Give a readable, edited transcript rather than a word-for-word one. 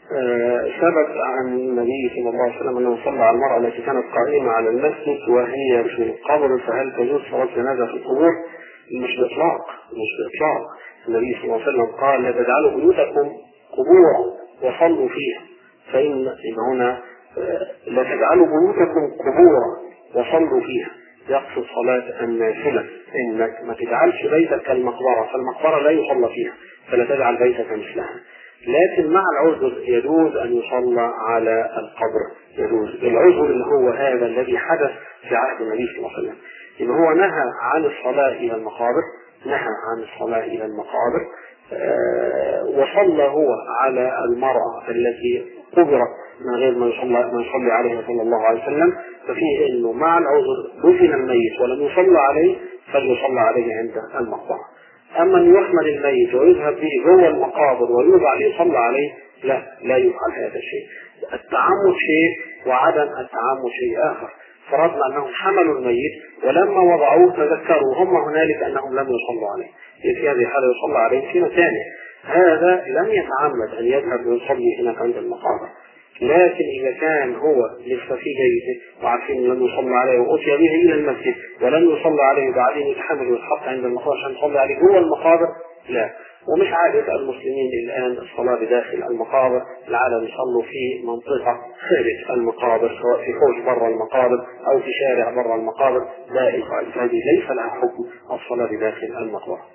ثبت عن النبي صلى الله عليه وسلم أنه صلى على المرأة التي كانت قائمة على المسجد وهي في القبر، فهل تجوز صلاة جنازة في القبور؟ مش بإطلاق. النبي صلى الله عليه وسلم قال: لا تجعلوا بيوتكم قبورا وصلوا فيها. فإن هنا لا تجعلوا بيوتكم قبورا وصلوا فيها يقصد صلاة النافلة، إنك ما تجعلش بيتك كالمقبرة، فالمقبرة لا يصلى فيها، فلا تجعل بيتك مثلها. لكن مع العذر يجوز أن يصلى على القبر، يجوز. العذر اللي هو هذا الذي حدث في عهد النبي صلى الله عليه وسلم، إن هو نهى عن الصلاة إلى المقابر، وصلى هو على المرأة التي قبرت من غير ما يصلي عليها صلى الله عليه وسلم. ففيه انه مع العذر دفن الميت ولم يصلى عليه فليصلى عليه عند المقبرة. اما ان يحمل الميت ويذهب به جوه المقابر ويوضع ليصلى عليه، لا يفعل هذا الشيء. التعمد شيء وعدم التعمد شيء اخر. فرضنا انهم حملوا الميت ولما وضعوه تذكروا هم هنالك انهم لم يصلوا عليه، في هذه الحالة يصلى عليه في مكانه. هذا لم يتعمد ان يذهب ويصلي هناك عند المقابر. لكن إذا كان هو لسه في بيته وعارفين لم يصلى عليه وأتي به إلى المسجد ولم يصلى عليه وبعدين يتحمل ويتحط عند المقابر عشان يصلي عليه جوه المقابر، لا. ومش عادة المسلمين الآن الصلاة بداخل المقابر، العالم يصلوا في منطقة خارج المقابر، سواء في حوش برا المقابر أو في شارع برا المقابر. لا، هذه ليس لها حكم الصلاة بداخل المقبرة.